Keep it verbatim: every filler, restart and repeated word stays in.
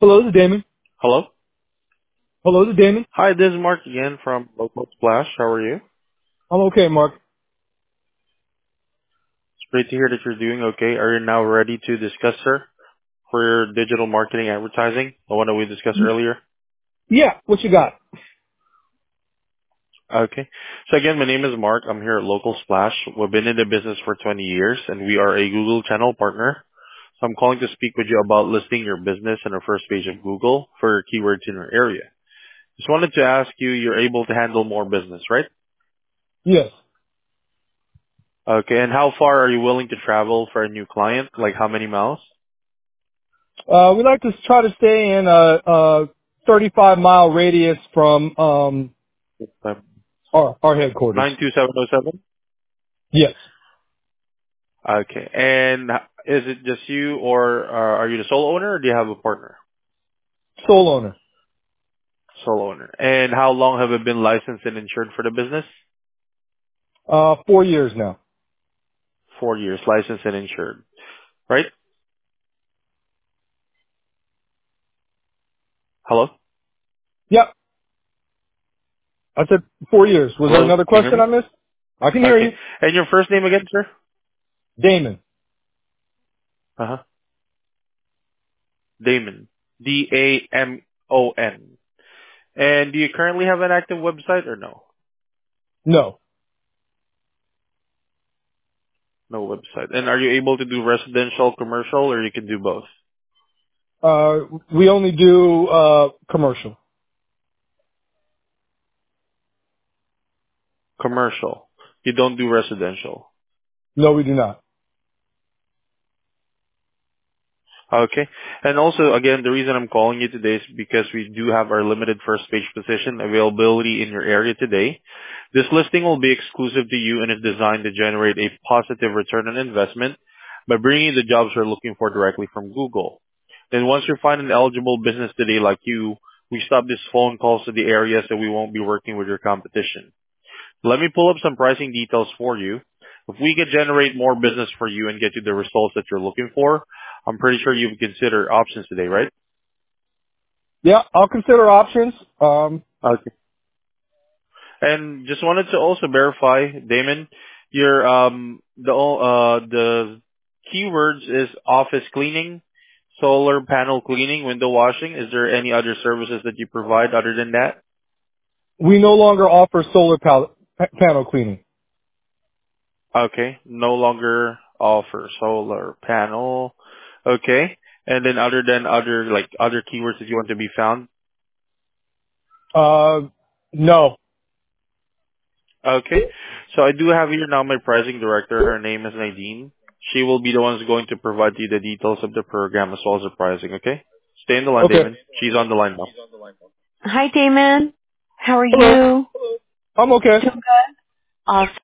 Hello, this is Damon. Hello? Hello, this is Damon. Hi, this is Mark again from Local Splash. How are you? I'm okay, Mark. It's great to hear that you're doing okay. Are you now ready to discuss, sir, for your digital marketing advertising, the one that we discussed Y- earlier? Yeah, what you got? Okay. So again, my name is Mark. I'm here at Local Splash. We've been in the business for twenty years, and we are a Google channel partner. So I'm calling to speak with you about listing your business on the first page of Google for your keywords in your area. Just wanted to ask you, you're able to handle more business, right? Yes. Okay. And how far are you willing to travel for a new client? Like how many miles? Uh, we like to try to stay in a, a thirty-five mile radius from um our our headquarters. nine two seven oh seven? Yes. Okay. And is it just you, or uh, are you the sole owner, or do you have a partner? Sole owner. Sole owner. And how long have you been licensed and insured for the business? Uh, four years now. Four years, licensed and insured. Right? Hello? Yep. I said four years. Was there Hello? another Can you hear question me? I missed? I can hear Okay. you. And your first name again, sir? Damon. Uh-huh. Damon. D A M O N. And do you currently have an active website or no? No. No website. And are you able to do residential, commercial, or you can do both? Uh, we only do uh commercial. Commercial. You don't do residential. No, we do not. Okay. And also, again, the reason I'm calling you today is because we do have our limited first page position availability in your area today. This listing will be exclusive to you and is designed to generate a positive return on investment by bringing you the jobs you're looking for directly from Google. Then once you find an eligible business today like you, we stop these phone calls to the area so we won't be working with your competition. Let me pull up some pricing details for you. If we could generate more business for you and get you the results that you're looking for, I'm pretty sure you would consider options today, right? Yeah, I'll consider options. Um, Okay. And just wanted to also verify, Damon, your um the o- uh the keywords is office cleaning, solar panel cleaning, window washing. Is there any other services that you provide other than that? we no longer offer solar pal- pa- panel cleaning. Okay. No longer offer solar panel. Okay. And then other than other, like, other keywords that you want to be found? Uh, no. Okay. So I do have here now my pricing director. Her name is Nadine. She will be the one who's going to provide you the details of the program as well as the pricing, okay? Stay in the line, Okay. Damon. She's on the line now. Hi, Damon. How are Hello. you? I'm okay. Doing good. Awesome.